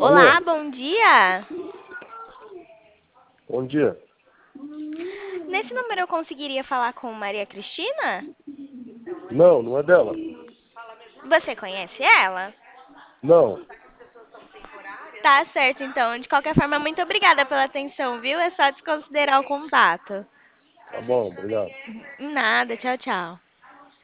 Olá, Alô, bom dia. bom dia. Nesse número eu conseguiria falar com Maria Cristina? Não, não é dela. Você conhece ela? Não, Tá certo, então. De qualquer forma, muito obrigada pela atenção, viu? É só desconsiderar o contato. tá bom, obrigado. Nada, tchau, tchau.